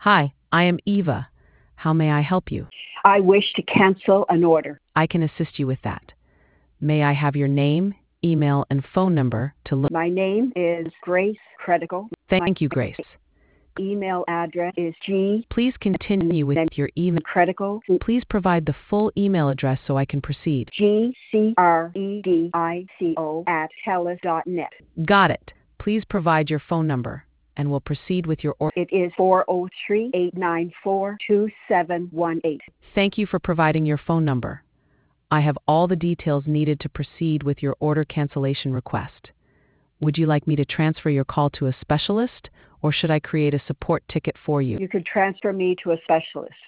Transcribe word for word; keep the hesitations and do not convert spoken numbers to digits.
Hi, I am Eva. How may I help you? I wish to cancel an order. I can assist you with that. May I have your name, email, and phone number to look? My name is Grace Credical. Thank you, Grace. My email address is G. Please continue with your email. Credical. Please provide the full email address so I can proceed. G C R E D I C O at hellas dot net. Got it. Please provide your phone number, and we'll proceed with your order. It is four oh three, eight nine four, two seven one eight. Thank you for providing your phone number. I have all the details needed to proceed with your order cancellation request. Would you like me to transfer your call to a specialist, or should I create a support ticket for you? You could transfer me to a specialist.